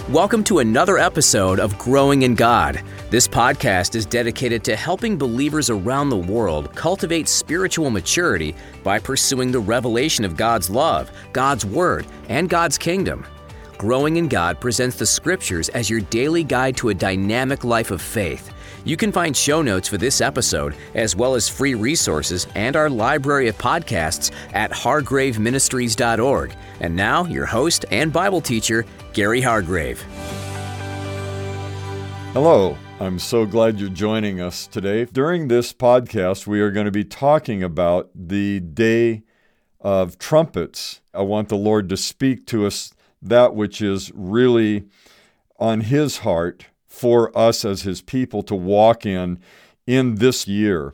Welcome to another episode of Growing in God. This podcast is dedicated to helping believers around the world cultivate spiritual maturity by pursuing the revelation of God's love, God's Word, and God's kingdom. Growing in God presents the Scriptures as your daily guide to a dynamic life of faith. You can find show notes for this episode, as well as free resources and our library of podcasts at hargraveministries.org. And now, your host and Bible teacher, Gary Hargrave. Hello, I'm so glad you're joining us today. During this podcast, we are going to be talking about the Day of Trumpets. I want the Lord to speak to us that which is really on His heart for us as His people to walk in this year.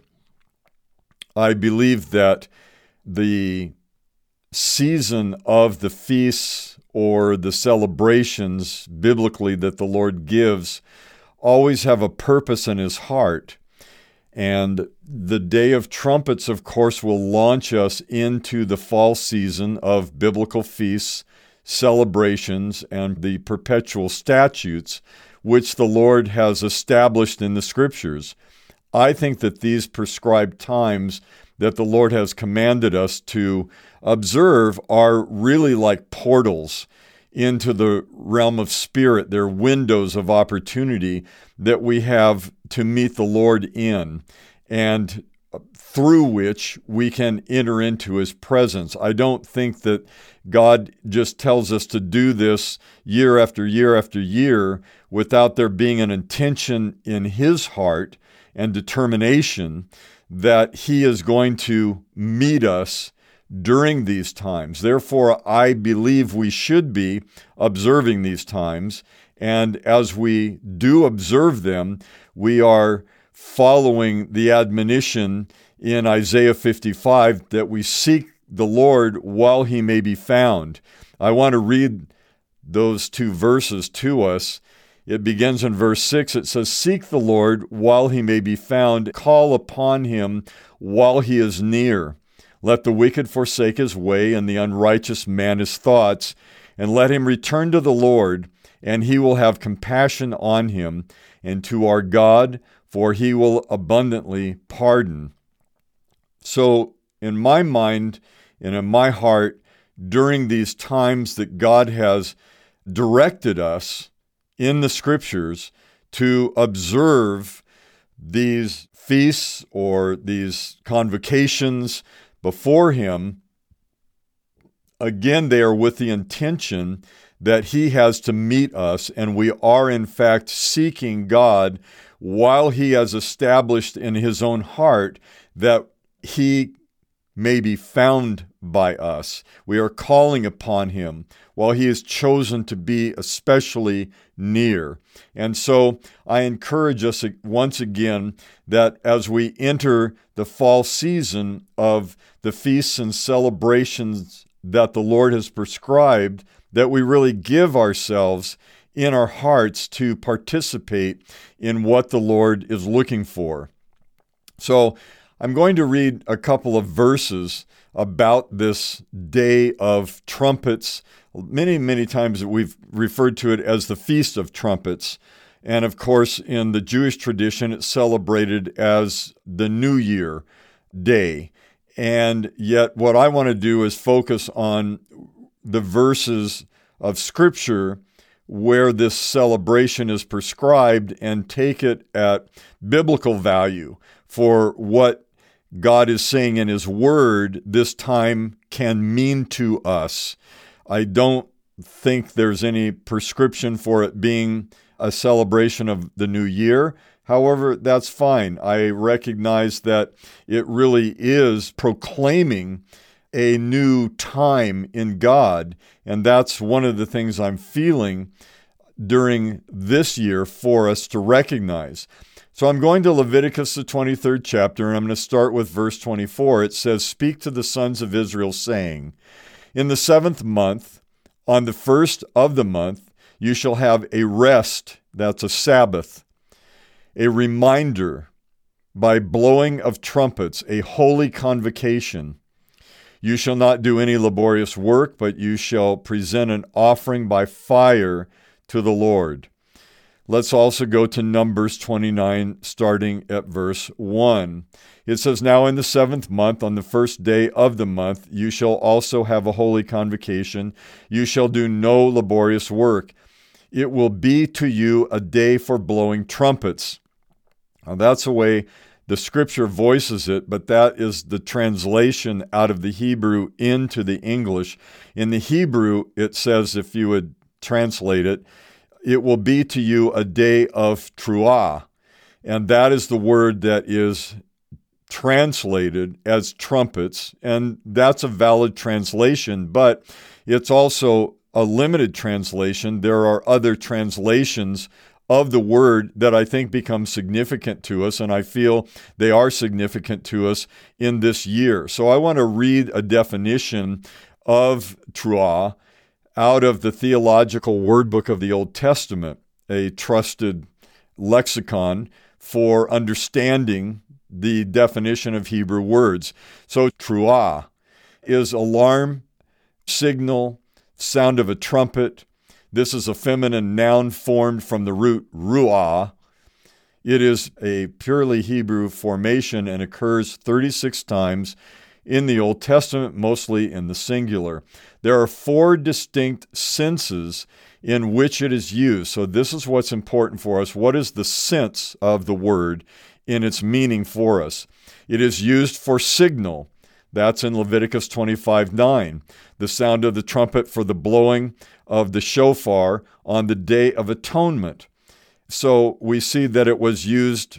I believe that the season of the feasts or the celebrations biblically that the Lord gives always have a purpose in His heart. And the Day of Trumpets, of course, will launch us into the fall season of biblical feasts, celebrations, and the perpetual statutes which the Lord has established in the Scriptures. I think that these prescribed times that the Lord has commanded us to observe are really like portals into the realm of spirit. They're windows of opportunity that we have to meet the Lord in, and through which we can enter into His presence. I don't think that God just tells us to do this year after year after year without there being an intention in His heart and determination that He is going to meet us during these times. Therefore, I believe we should be observing these times, and as we do observe them, we are following the admonition in Isaiah 55 that we seek the Lord while He may be found. I want to read those two verses to us. It begins in verse 6. It says, "Seek the Lord while He may be found. Call upon Him while He is near. Let the wicked forsake his way and the unrighteous man his thoughts, and let him return to the Lord, and He will have compassion on him, and to our God, for He will abundantly pardon." So, in my mind and in my heart, during these times that God has directed us in the Scriptures to observe these feasts or these convocations before Him, again, they are with the intention that He has to meet us, and we are in fact seeking God while He has established in His own heart that He may be found by us. We are calling upon Him while He is chosen to be especially near. And so I encourage us once again that as we enter the fall season of the feasts and celebrations that the Lord has prescribed, that we really give ourselves in our hearts to participate in what the Lord is looking for. So I'm going to read a couple of verses about this Day of Trumpets. Many, many times we've referred to it as the Feast of Trumpets. And of course, in the Jewish tradition, it's celebrated as the New Year day. And yet what I want to do is focus on the verses of Scripture where this celebration is prescribed and take it at biblical value for what God is saying in His Word this time can mean to us. I don't think there's any prescription for it being a celebration of the new year. However, that's fine. I recognize that it really is proclaiming a new time in God, and that's one of the things I'm feeling during this year for us to recognize. So I'm going to Leviticus, the 23rd chapter, and I'm going to start with verse 24. It says, "Speak to the sons of Israel, saying, In the 7th month, on the 1st of the month, you shall have a rest," that's a Sabbath, "a reminder by blowing of trumpets, a holy convocation. You shall not do any laborious work, but you shall present an offering by fire to the Lord. Let's also go to Numbers 29, starting at verse 1. It says, "Now in the 7th month, on the first day of the month, you shall also have a holy convocation. You shall do no laborious work. It will be to you a day for blowing trumpets." Now that's the way the scripture voices it, but that is the translation out of the Hebrew into the English. In the Hebrew, it says, if you would translate it, it will be to you a day of truah. And that is the word that is translated as trumpets. And that's a valid translation, but it's also a limited translation. There are other translations of the word that I think become significant to us, and I feel they are significant to us in this year. So I want to read a definition of truah out of the Theological Word Book of the Old Testament, a trusted lexicon for understanding the definition of Hebrew words. So truah is alarm, signal, sound of a trumpet. This is a feminine noun formed from the root ruah. It is a purely Hebrew formation and occurs 36 times in the Old Testament, mostly in the singular. There are 4 distinct senses in which it is used. So this is what's important for us. What is the sense of the word in its meaning for us? It is used for signal. That's in Leviticus 25:9. The sound of the trumpet for the blowing of the shofar on the Day of Atonement. So we see that it was used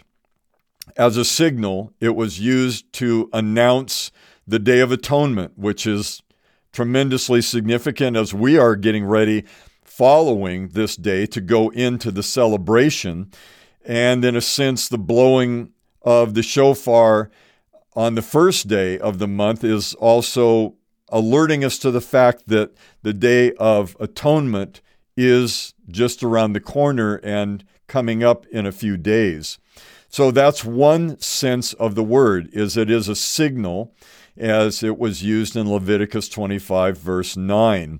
as a signal. It was used to announce the Day of Atonement, which is tremendously significant as we are getting ready following this day to go into the celebration. And in a sense, the blowing of the shofar on the first day of the month is also alerting us to the fact that the Day of Atonement is just around the corner and coming up in a few days. So that's one sense of the word, is it is a signal, as it was used in Leviticus 25, verse 9.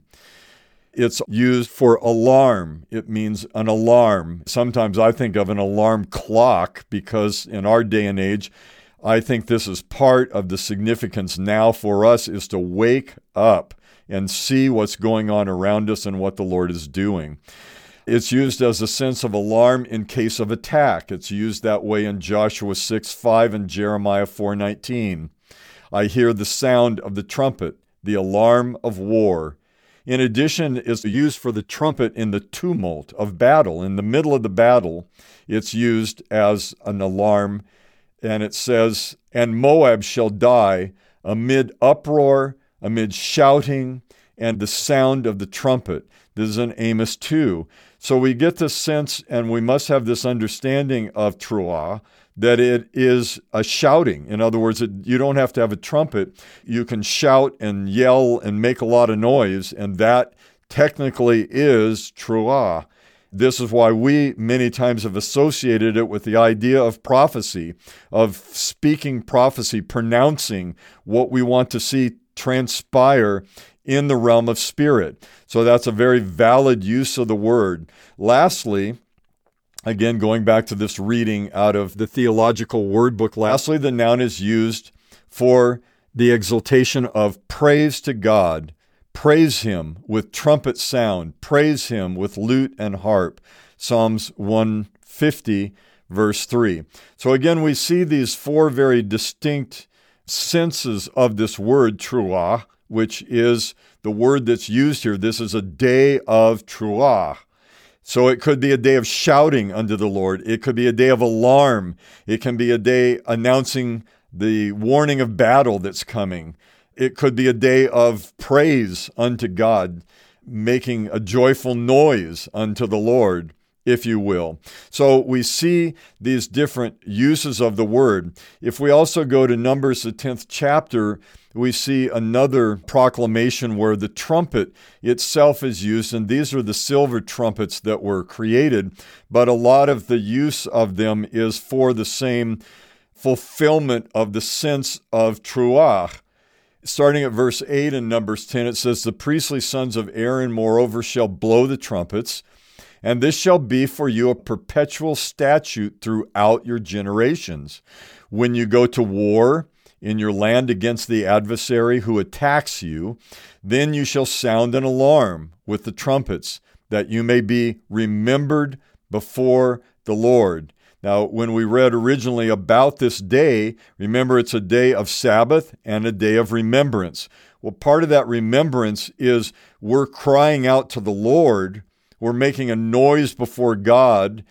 It's used for alarm. It means an alarm. Sometimes I think of an alarm clock because in our day and age, I think this is part of the significance now for us, is to wake up and see what's going on around us and what the Lord is doing. It's used as a sense of alarm in case of attack. It's used that way in Joshua 6:5 and Jeremiah 4:19. I hear the sound of the trumpet, the alarm of war. In addition, it's used for the trumpet in the tumult of battle. In the middle of the battle, it's used as an alarm, and it says, "And Moab shall die amid uproar, amid shouting, and the sound of the trumpet." This is in Amos 2. So we get this sense, and we must have this understanding of truah, that it is a shouting. In other words, you don't have to have a trumpet. You can shout and yell and make a lot of noise, and that technically is truah. This is why we many times have associated it with the idea of prophecy, of speaking prophecy, pronouncing what we want to see transpire in the realm of spirit. So that's a very valid use of the word. Lastly, again, going back to this reading out of the Theological Word Book, lastly, the noun is used for the exaltation of praise to God. Praise Him with trumpet sound. Praise Him with lute and harp. Psalms 150, verse 3. So again, we see these 4 very distinct senses of this word, truah, which is the word that's used here. This is a day of truah. So it could be a day of shouting unto the Lord. It could be a day of alarm. It can be a day announcing the warning of battle that's coming. It could be a day of praise unto God, making a joyful noise unto the Lord, if you will. So we see these different uses of the word. If we also go to Numbers, the 10th chapter, we see another proclamation where the trumpet itself is used, and these are the silver trumpets that were created, but a lot of the use of them is for the same fulfillment of the sense of truah. Starting at verse 8 in Numbers 10, it says, "The priestly sons of Aaron, moreover, shall blow the trumpets, And this shall be for you a perpetual statute throughout your generations. When you go to war in your land against the adversary who attacks you, then you shall sound an alarm with the trumpets, that you may be remembered before the Lord. Now, when we read originally about this day, remember it's a day of Sabbath and a day of remembrance. Well, part of that remembrance is we're crying out to the Lord. We're making a noise before God,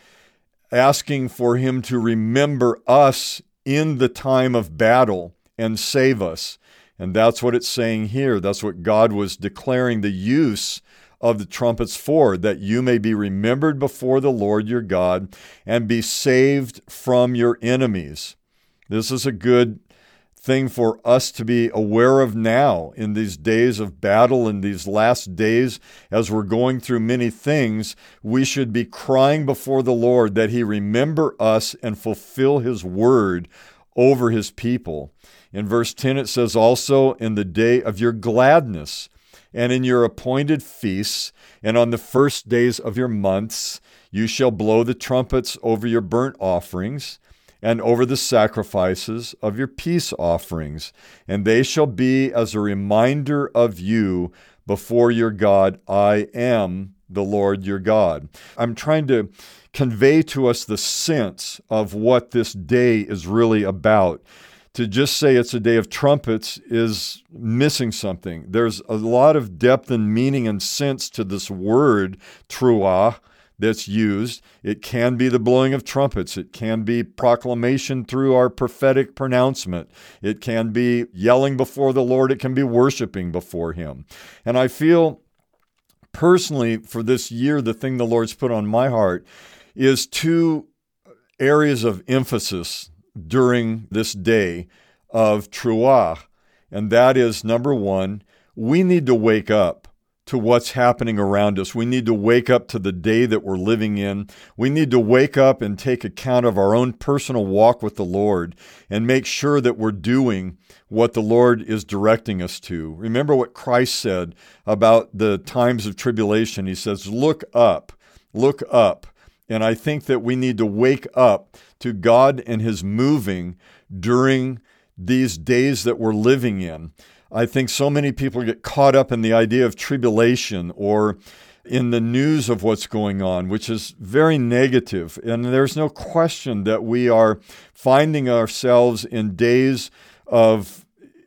asking for Him to remember us in the time of battle and save us. And that's what it's saying here. That's what God was declaring the use of the trumpets for, that you may be remembered before the Lord your God and be saved from your enemies. This is a good thing for us to be aware of now in these days of battle, in these last days, as we're going through many things. We should be crying before the Lord that He remember us and fulfill His word over His people. In verse 10, it says, also in the day of your gladness, and in your appointed feasts, and on the first days of your months, you shall blow the trumpets over your burnt offerings, and over the sacrifices of your peace offerings, and they shall be as a reminder of you before your God. I am the Lord your God. I'm trying to convey to us the sense of what this day is really about. To just say it's a day of trumpets is missing something. There's a lot of depth and meaning and sense to this word, truah, that's used. It can be the blowing of trumpets. It can be proclamation through our prophetic pronouncement. It can be yelling before the Lord. It can be worshiping before Him. And I feel personally for this year, the thing the Lord's put on my heart is two areas of emphasis during this day of Truah. And that is, number one, we need to wake up to what's happening around us. We need to wake up to the day that we're living in. We need to wake up and take account of our own personal walk with the Lord and make sure that we're doing what the Lord is directing us to. Remember what Christ said about the times of tribulation. He says, look up, look up. And I think that we need to wake up to God and His moving during these days that we're living in. I think so many people get caught up in the idea of tribulation or in the news of what's going on, which is very negative. And there's no question that we are finding ourselves in days of,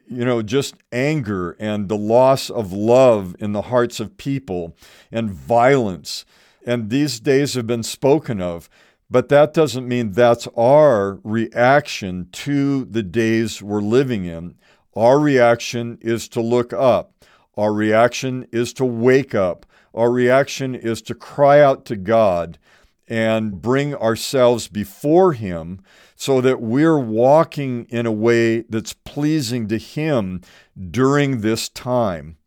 just anger and the loss of love in the hearts of people and violence. And these days have been spoken of. But that doesn't mean that's our reaction to the days we're living in. Our reaction is to look up. Our reaction is to wake up. Our reaction is to cry out to God and bring ourselves before Him so that we're walking in a way that's pleasing to Him during this time.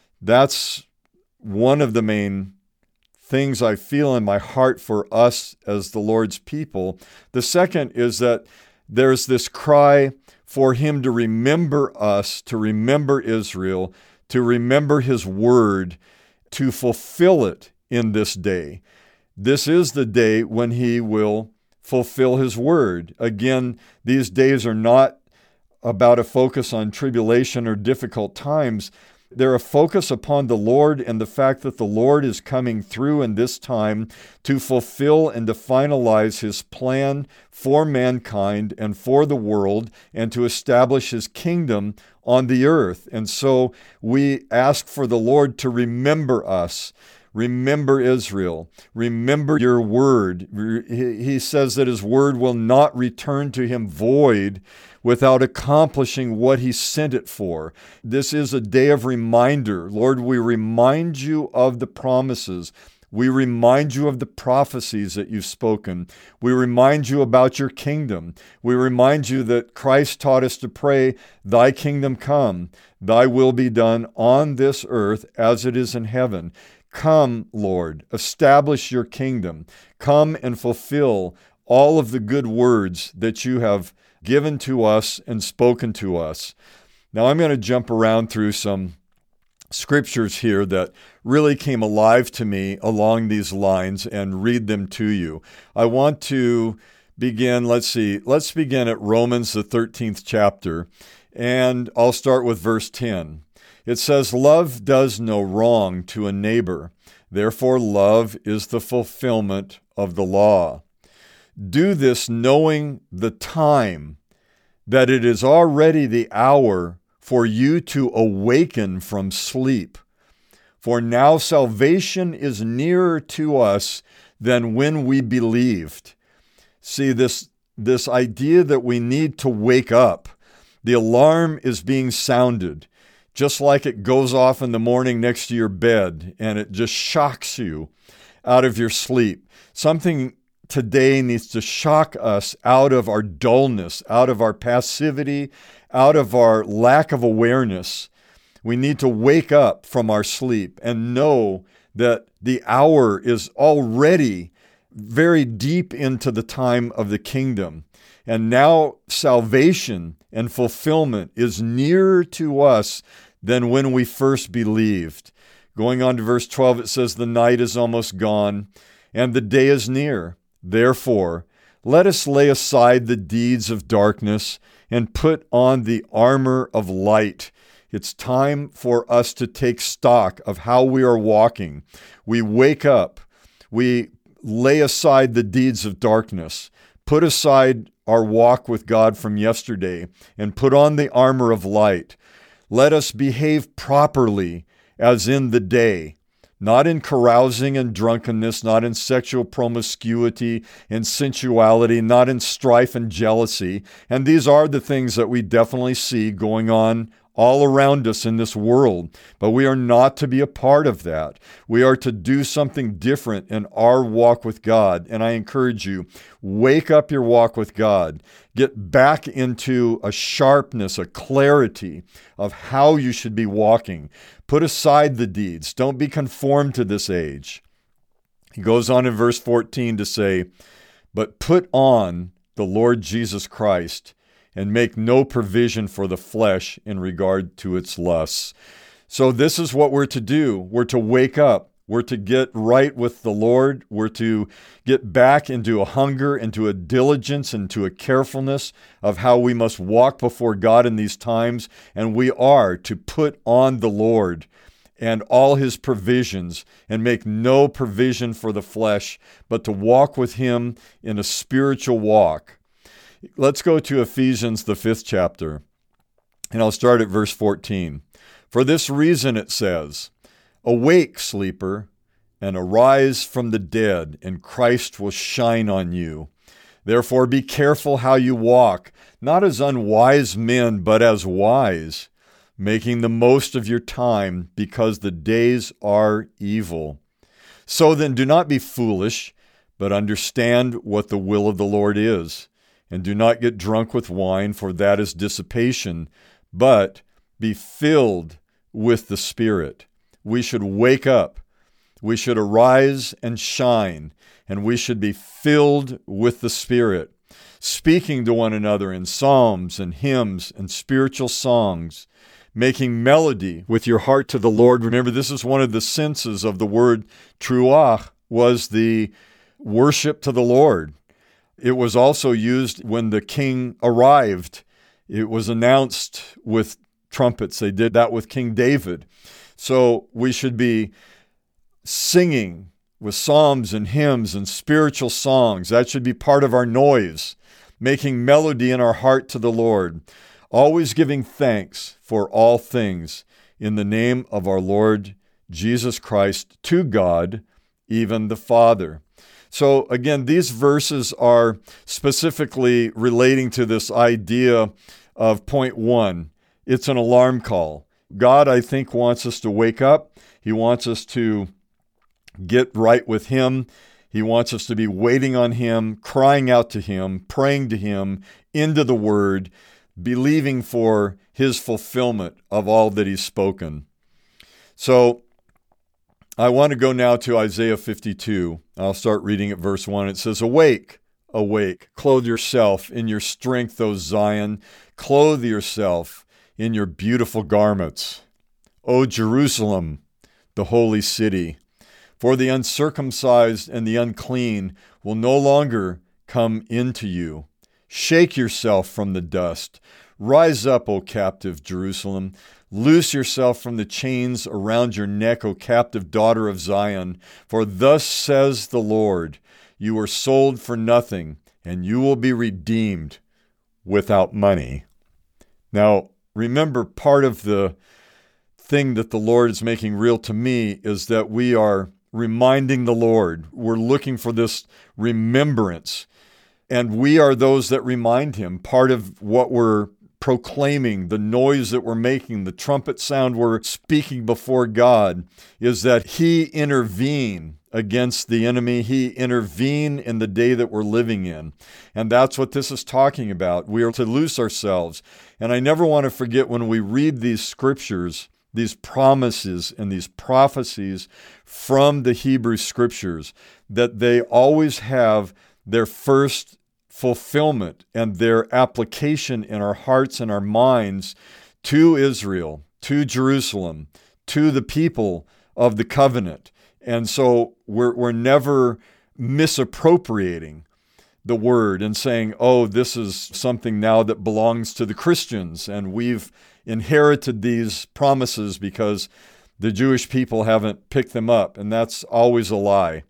That's one of the main things I feel in my heart for us as the Lord's people. The second is that there's this cry for Him to remember us, to remember Israel, to remember His word, to fulfill it in this day. This is the day when He will fulfill His word. Again, these days are not about a focus on tribulation or difficult times. They're a focus upon the Lord and the fact that the Lord is coming through in this time to fulfill and to finalize His plan for mankind and for the world and to establish His kingdom on the earth. And so we ask for the Lord to remember us. Remember Israel. Remember your word. He says that His word will not return to Him void without accomplishing what He sent it for. This is a day of reminder. Lord, we remind you of the promises. We remind you of the prophecies that you've spoken. We remind you about your kingdom. We remind you that Christ taught us to pray, thy kingdom come, thy will be done on this earth as it is in heaven. Come, Lord, establish your kingdom. Come and fulfill all of the good words that you have given to us and spoken to us. Now I'm going to jump around through some scriptures here that really came alive to me along these lines and read them to you. I want to begin, let's begin at Romans, the 13th chapter, and I'll start with verse 10. It says, "Love does no wrong to a neighbor. Therefore, love is the fulfillment of the law. Do this knowing the time, that it is already the hour for you to awaken from sleep. For now salvation is nearer to us than when we believed." See, this idea that we need to wake up. The alarm is being sounded, just like it goes off in the morning next to your bed, and it just shocks you out of your sleep. Something today needs to shock us out of our dullness, out of our passivity, out of our lack of awareness. We need to wake up from our sleep and know that the hour is already very deep into the time of the kingdom. And now salvation and fulfillment is nearer to us than when we first believed. Going on to verse 12, it says, "The night is almost gone, and the day is near. Therefore, let us lay aside the deeds of darkness and put on the armor of light." It's time for us to take stock of how we are walking. We wake up. We lay aside the deeds of darkness, put aside our walk with God from yesterday, and put on the armor of light. Let us behave properly as in the day, not in carousing and drunkenness, not in sexual promiscuity and sensuality, not in strife and jealousy. And these are the things that we definitely see going on all around us in this world. But we are not to be a part of that. We are to do something different in our walk with God. And I encourage you, wake up your walk with God. Get back into a sharpness, a clarity of how you should be walking. Put aside the deeds. Don't be conformed to this age. He goes on in verse 14 to say, "But put on the Lord Jesus Christ, and make no provision for the flesh in regard to its lusts." So this is what we're to do. We're to wake up. We're to get right with the Lord. We're to get back into a hunger, into a diligence, into a carefulness of how we must walk before God in these times. And we are to put on the Lord and all his provisions and make no provision for the flesh, but to walk with him in a spiritual walk. Let's go to Ephesians, the 5th chapter, and I'll start at verse 14. "For this reason," it says, "Awake, sleeper, and arise from the dead, and Christ will shine on you. Therefore be careful how you walk, not as unwise men, but as wise, making the most of your time, because the days are evil. So then do not be foolish, but understand what the will of the Lord is. And do not get drunk with wine, for that is dissipation, but be filled with the Spirit." We should wake up. We should arise and shine, and we should be filled with the Spirit, speaking to one another in psalms and hymns and spiritual songs, making melody with your heart to the Lord. Remember, this is one of the senses of the word truach, was the worship to the Lord. It was also used when the king arrived. It was announced with trumpets. They did that with King David. So we should be singing with psalms and hymns and spiritual songs. That should be part of our noise, making melody in our heart to the Lord, always giving thanks for all things in the name of our Lord Jesus Christ to God, even the Father. So again, these verses are specifically relating to this idea of point one. It's an alarm call. God, I think, wants us to wake up. He wants us to get right with him. He wants us to be waiting on him, crying out to him, praying to him, into the word, believing for his fulfillment of all that he's spoken. So I want to go now to Isaiah 52. I'll start reading at verse 1. It says, "Awake, awake, clothe yourself in your strength, O Zion. Clothe yourself in your beautiful garments, O Jerusalem, the holy city. For the uncircumcised and the unclean will no longer come into you. Shake yourself from the dust. Rise up, O captive Jerusalem. Loose yourself from the chains around your neck, O captive daughter of Zion. For thus says the Lord, you were sold for nothing, and you will be redeemed without money. Now, remember, part of the thing that the Lord is making real to me is that we are reminding the Lord. We're looking for this remembrance, and we are those that remind him. Part of what we're proclaiming, the noise that we're making, the trumpet sound we're speaking before God, is that he intervene against the enemy. He intervene in the day that we're living in. And that's what this is talking about. We are to loose ourselves. And I never want to forget when we read these scriptures, these promises and these prophecies from the Hebrew scriptures, that they always have their first fulfillment and their application in our hearts and our minds to Israel, to Jerusalem, to the people of the covenant. And so we're never misappropriating the word and saying, oh, this is something now that belongs to the Christians, and we've inherited these promises because the Jewish people haven't picked them up. And that's always a lie.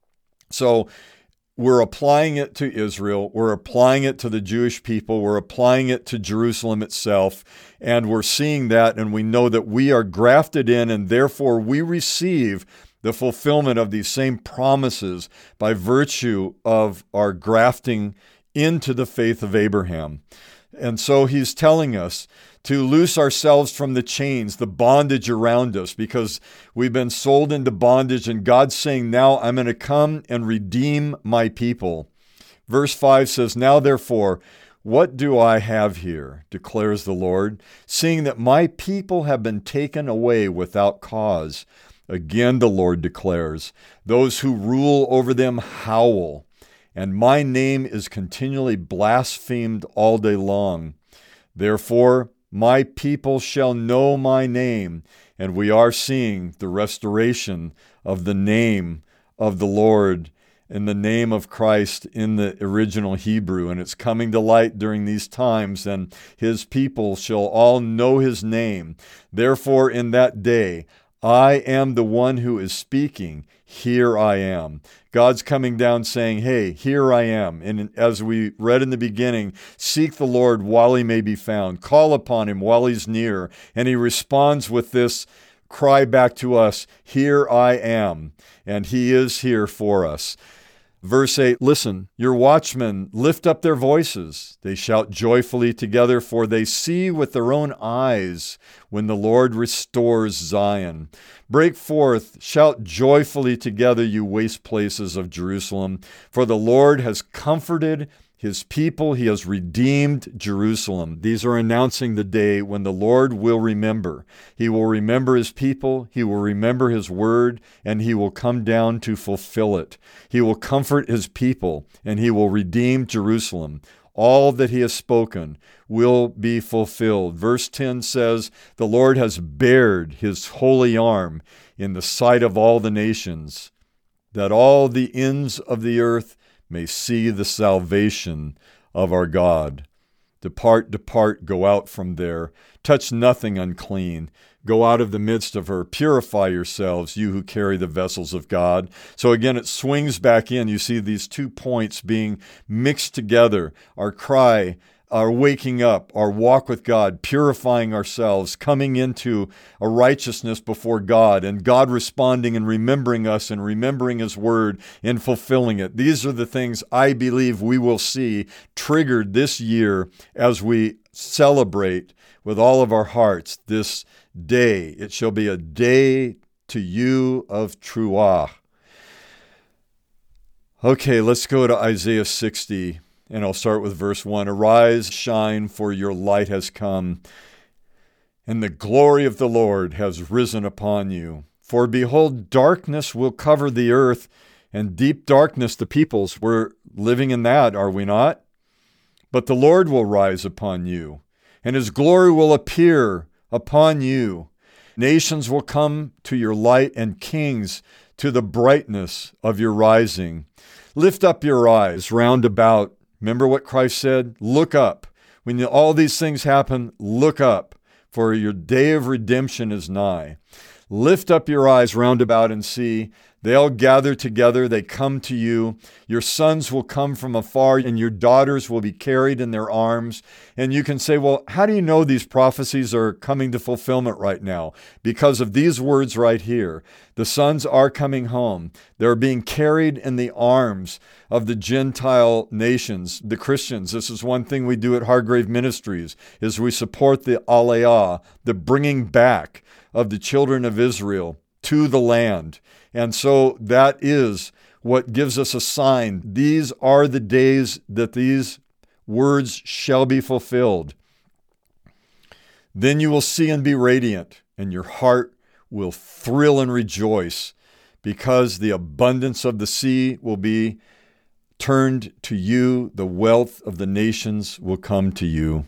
So we're applying it to Israel. We're applying it to the Jewish people. We're applying it to Jerusalem itself. And we're seeing that, and we know that we are grafted in, and therefore we receive the fulfillment of these same promises by virtue of our grafting into the faith of Abraham. And so he's telling us to loose ourselves from the chains, the bondage around us, because we've been sold into bondage, and God's saying, now I'm going to come and redeem my people. Verse 5 says, now therefore, what do I have here, declares the Lord, seeing that my people have been taken away without cause. Again, the Lord declares, those who rule over them howl, and my name is continually blasphemed all day long. Therefore, my people shall know my name, and we are seeing the restoration of the name of the Lord and the name of Christ in the original Hebrew, and it's coming to light during these times, and his people shall all know his name. Therefore, in that day, I am the one who is speaking. Here I am. God's coming down saying, hey, here I am. And as we read in the beginning, seek the Lord while he may be found. Call upon him while he's near. And he responds with this cry back to us, here I am. And he is here for us. Verse 8, listen, your watchmen lift up their voices. They shout joyfully together, for they see with their own eyes when the Lord restores Zion. Break forth, shout joyfully together, you waste places of Jerusalem, for the Lord has comforted his people. He has redeemed Jerusalem. These are announcing the day when the Lord will remember. He will remember his people. He will remember his word, and he will come down to fulfill it. He will comfort his people, and he will redeem Jerusalem. All that he has spoken will be fulfilled. Verse 10 says, the Lord has bared his holy arm in the sight of all the nations, that all the ends of the earth may see the salvation of our God. Depart, depart, go out from there. Touch nothing unclean. Go out of the midst of her. Purify yourselves, you who carry the vessels of God. So again, it swings back in. You see these 2 points being mixed together. Our cry, our waking up, our walk with God, purifying ourselves, coming into a righteousness before God, and God responding and remembering us and remembering his word and fulfilling it. These are the things I believe we will see triggered this year as we celebrate with all of our hearts this day. It shall be a day to you of Truah. Okay, let's go to Isaiah 60. And I'll start with verse 1. Arise, shine, for your light has come, and the glory of the Lord has risen upon you. For behold, darkness will cover the earth, and deep darkness the peoples. We're living in that, are we not? But the Lord will rise upon you, and his glory will appear upon you. Nations will come to your light and kings to the brightness of your rising. Lift up your eyes round about. Remember what Christ said? Look up. When all these things happen, look up, for your day of redemption is nigh. Lift up your eyes round about and see. They all gather together. They come to you. Your sons will come from afar, and your daughters will be carried in their arms. And you can say, well, how do you know these prophecies are coming to fulfillment right now? Because of these words right here. The sons are coming home. They're being carried in the arms of the Gentile nations, the Christians. This is one thing we do at Hargrave Ministries, is we support the Aliyah, the bringing back of the children of Israel to the land. And so that is what gives us a sign. These are the days that these words shall be fulfilled. Then you will see and be radiant, and your heart will thrill and rejoice, because the abundance of the sea will be turned to you. The wealth of the nations will come to you.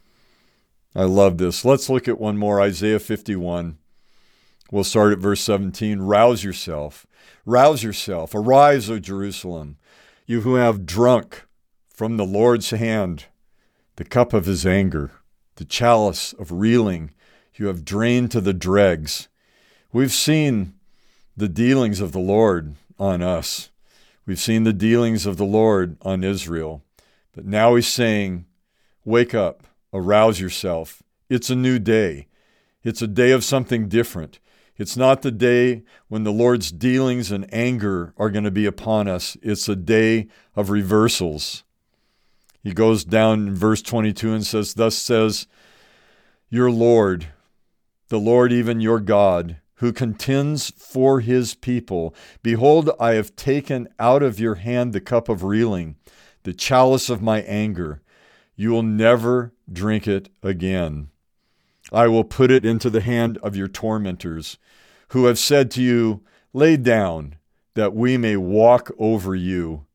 I love this. Let's look at one more, Isaiah 51. We'll start at verse 17. Rouse yourself. Rouse yourself. Arise, O Jerusalem, you who have drunk from the Lord's hand the cup of his anger, the chalice of reeling you have drained to the dregs. We've seen the dealings of the Lord on us. We've seen the dealings of the Lord on Israel. But now he's saying, wake up, arouse yourself. It's a new day. It's a day of something different. It's not the day when the Lord's dealings and anger are going to be upon us. It's a day of reversals. He goes down in verse 22 and says, thus says your Lord, the Lord even your God, who contends for his people. Behold, I have taken out of your hand the cup of reeling, the chalice of my anger. You will never drink it again. I will put it into the hand of your tormentors, who have said to you, lay down, that we may walk over you.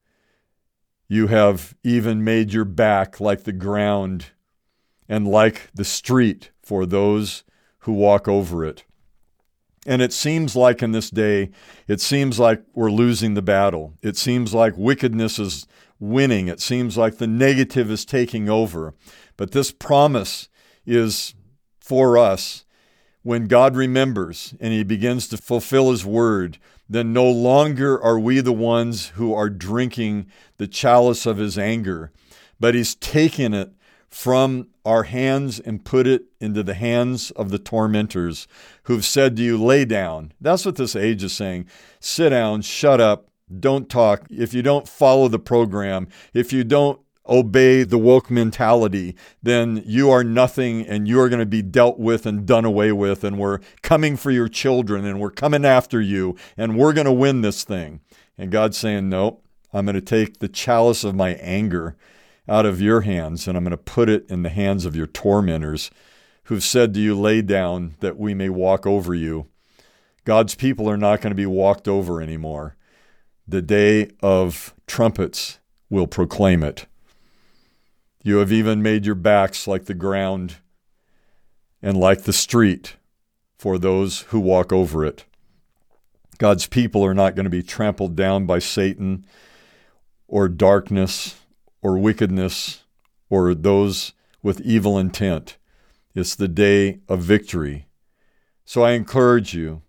You have even made your back like the ground, and like the street for those who walk over it. And it seems like in this day, it seems like we're losing the battle. It seems like wickedness is winning. It seems like the negative is taking over. But this promise is for us. When God remembers and he begins to fulfill his word, then no longer are we the ones who are drinking the chalice of his anger, but he's taken it from our hands and put it into the hands of the tormentors who've said to you, lay down. That's what this age is saying. Sit down, shut up, don't talk. If you don't follow the program, if you don't obey the woke mentality, then you are nothing and you are going to be dealt with and done away with, and we're coming for your children and we're coming after you and we're going to win this thing. And God's saying, no, I'm going to take the chalice of my anger out of your hands and I'm going to put it in the hands of your tormentors who've said to you, lay down that we may walk over you. God's people are not going to be walked over anymore. The day of trumpets will proclaim it. You have even made your backs like the ground and like the street for those who walk over it. God's people are not going to be trampled down by Satan or darkness or wickedness or those with evil intent. It's the day of victory. So I encourage you,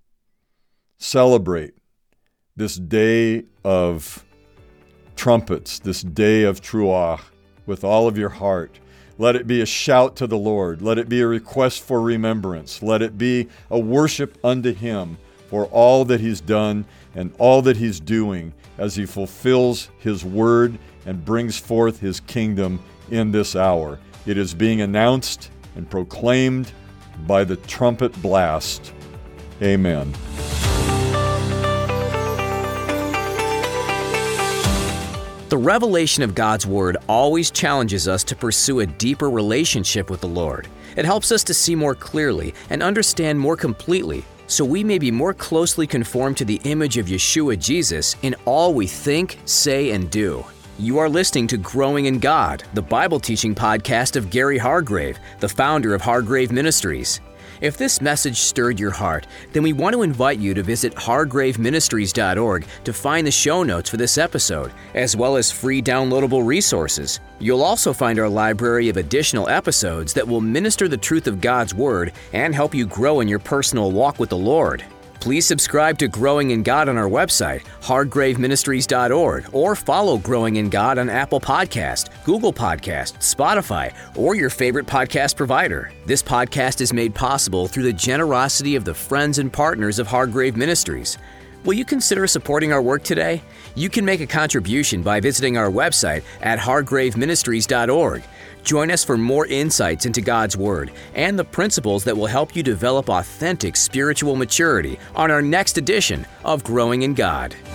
celebrate this day of trumpets, this day of Truah, with all of your heart. Let it be a shout to the Lord. Let it be a request for remembrance. Let it be a worship unto him for all that he's done and all that he's doing as he fulfills his word and brings forth his kingdom in this hour. It is being announced and proclaimed by the trumpet blast. Amen. The revelation of God's Word always challenges us to pursue a deeper relationship with the Lord. It helps us to see more clearly and understand more completely, so we may be more closely conformed to the image of Yeshua Jesus in all we think, say, and do. You are listening to Growing in God, the Bible teaching podcast of Gary Hargrave, the founder of Hargrave Ministries. If this message stirred your heart, then we want to invite you to visit hargraveministries.org to find the show notes for this episode, as well as free downloadable resources. You'll also find our library of additional episodes that will minister the truth of God's Word and help you grow in your personal walk with the Lord. Please subscribe to Growing in God on our website, hargraveministries.org, or follow Growing in God on Apple Podcast, Google Podcast, Spotify, or your favorite podcast provider. This podcast is made possible through the generosity of the friends and partners of Hargrave Ministries. Will you consider supporting our work today? You can make a contribution by visiting our website at hargraveministries.org. Join us for more insights into God's Word and the principles that will help you develop authentic spiritual maturity on our next edition of Growing in God.